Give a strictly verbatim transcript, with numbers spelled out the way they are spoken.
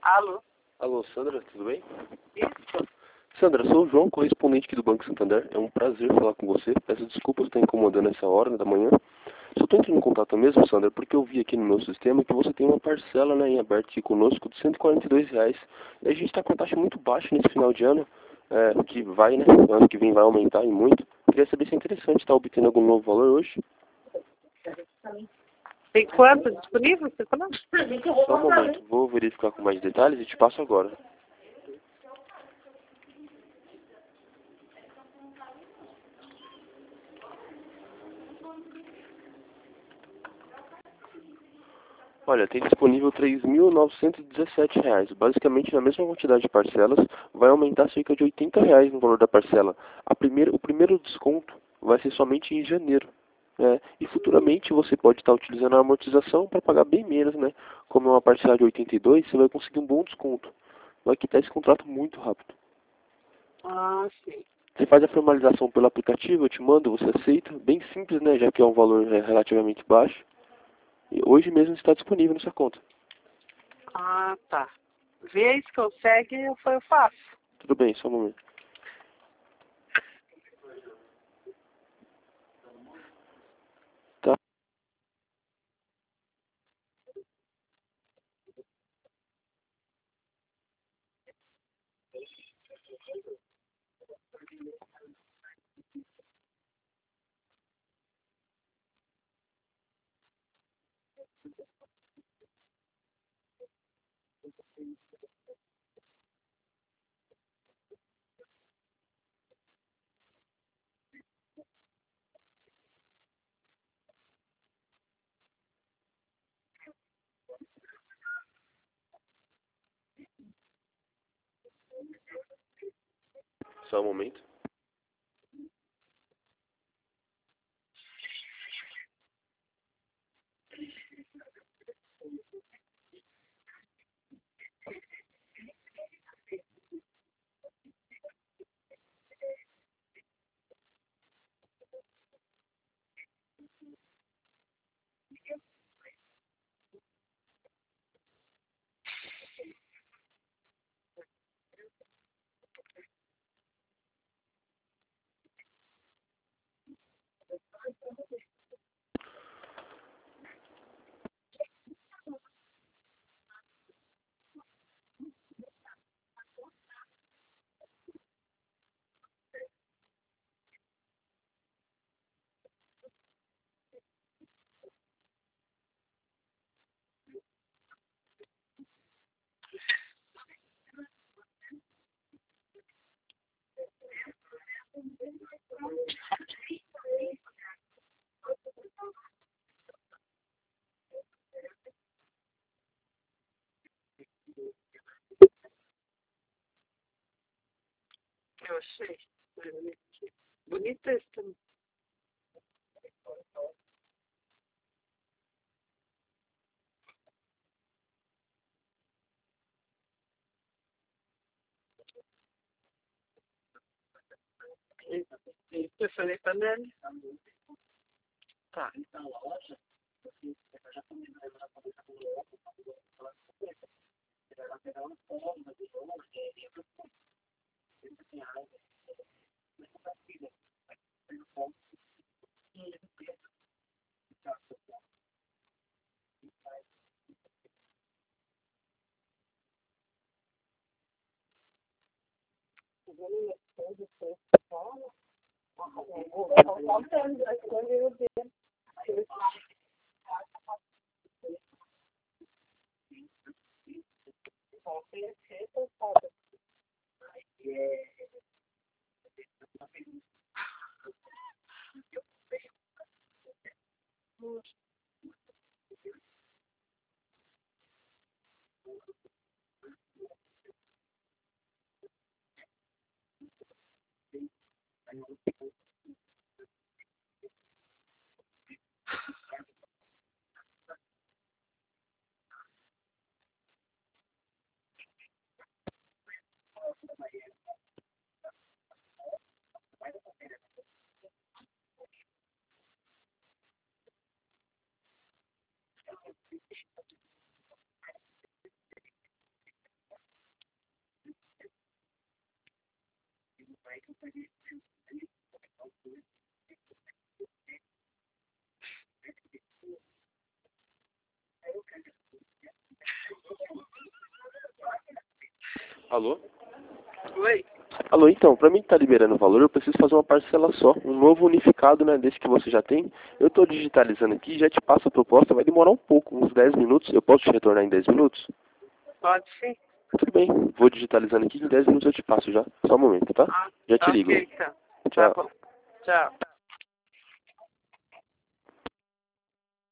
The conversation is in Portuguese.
Alô? Alô, Sandra, tudo bem? Isso? Sandra, sou o João, correspondente aqui do Banco Santander. É um prazer falar com você. Peço desculpas por estar incomodando essa hora da manhã. Só estou entrando em contato mesmo, Sandra, porque eu vi aqui no meu sistema que você tem uma parcela, né, em aberto aqui conosco de cento e quarenta e dois reais. E a gente está com uma taxa muito baixa nesse final de ano, é, que vai, né, ano que vem vai aumentar e muito. Queria saber se é interessante estar obtendo algum novo valor hoje. Tem quanto disponível? Você falou? Só um momento, vou verificar com mais detalhes e te passo agora. Olha, tem disponível três mil novecentos e dezessete reais. Basicamente, na mesma quantidade de parcelas, vai aumentar cerca de oitenta reais no valor da parcela. A primeira, o primeiro desconto vai ser somente em janeiro. Né? E futuramente você pode estar utilizando a amortização para pagar bem menos, né? Como é uma parcela de oitenta e dois, você vai conseguir um bom desconto. Vai quitar esse contrato muito rápido. Ah, sim. Você faz a formalização pelo aplicativo, eu te mando, você aceita. Bem simples, né? Já que é um valor é, relativamente baixo. E hoje mesmo está disponível na sua conta. Ah, tá. Vê se consegue, eu eu faço. Tudo bem, só um momento. Tá. Só um momento. Eu achei. Bonito esse também. Isso, eu falei pra Nelly. Tá. Alô? Oi? Alô, então, pra mim que tá liberando o valor, eu preciso fazer uma parcela só, um novo unificado, né, desse que você já tem. Eu tô digitalizando aqui, já te passo a proposta, vai demorar um pouco, uns dez minutos. Eu posso te retornar em dez minutos? Pode sim. Tudo bem, vou digitalizando aqui, em dez minutos eu te passo já. Só um momento, tá? Ah, Já te tá ligo. ok, então. Tá Tchau. bom. Tchau.